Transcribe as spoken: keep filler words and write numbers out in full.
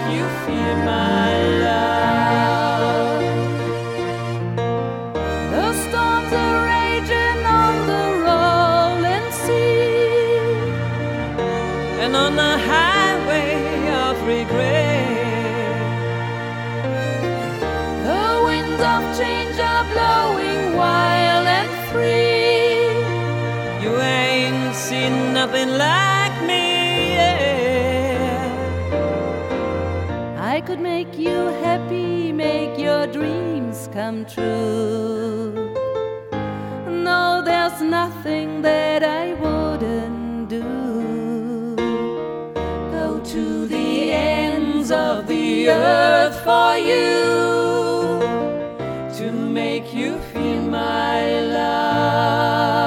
you feel my love. The storms are raging on the rolling sea, and on the highway of regret, the winds of change are blowing wild and free. You ain't seen nothing like me, yeah. I could make you happy, make your dreams come true. No, there's nothing that I wouldn't do. Go to the ends of the earth for you, to make you feel my love.